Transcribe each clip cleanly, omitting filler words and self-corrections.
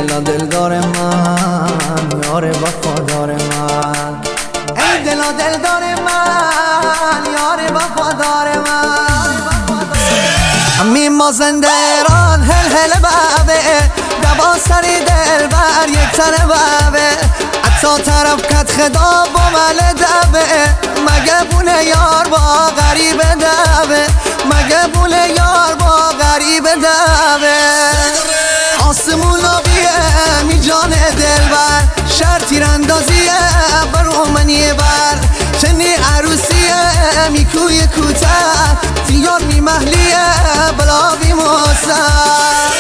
دلا دلدار من، یار وفادار من، ای دلا دلدار من، یار وفادار من. امی مازندران هل هل بابه، دبا سری دل بر یک تنه بابه، حتی طرف کت خدا با مل دبه، مگه بونه یار با غریب دبه، مگه بونه یار با غریب دبه. آسمون آبیه می جان دل بر، شهر تیراندازیه بر منی بر، چنی عروسیه می کوی کوتر، تیار می محلیه بلا بی مستر.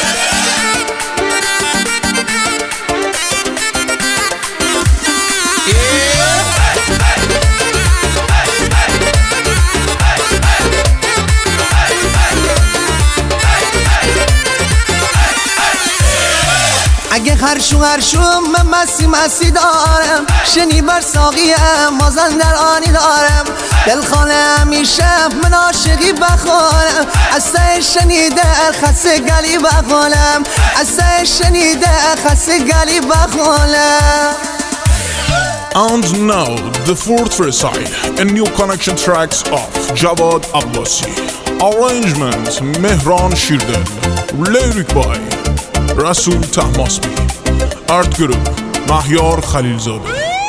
اگه هرشو من مسی دارم، شنی بر ساقیم مازندر آنی دارم، دلخانه همیشه من عاشقی بخونم، از ته شنیده خسته گلی بخونم، از ته شنیده خسته گلی بخونم. And now the fourth recital, a new connection tracks of Javad Abbasi, arrangement Mehran Shirdel, lyric by Rasul Tahmasbi, art group Mahyar Khalilzade.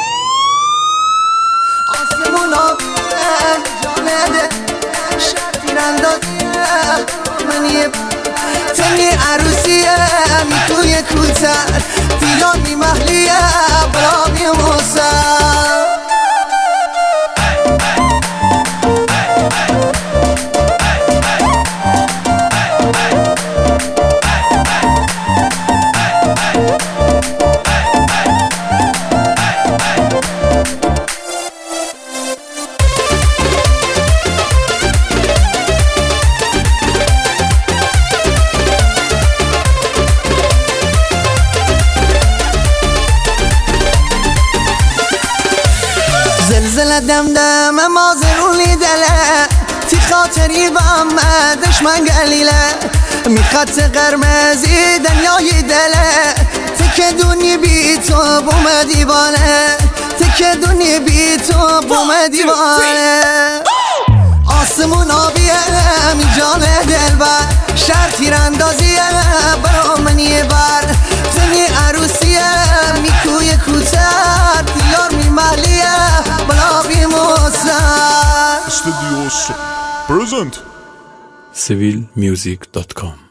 آسمون آبیم جانده شهر تیراندازیه منی تنی عروسیه می توی کوتر، دیلان می محلیه برا بی مستر. زلزله دمدم مازرونی دله، تی خاطری بام دشمن گلیله، می خط قرمزی دنیای دله، تک دونی بی تو بوم دیوانه، تک دونی بی تو بوم دیوانه. آسمون آبیه می جان دل بر، شهر تیراندازیه برا منی بر، تنی عروسیه می کوی کوتر، دیار می محلیه بلا بی مستر. Studios present civilmusic.com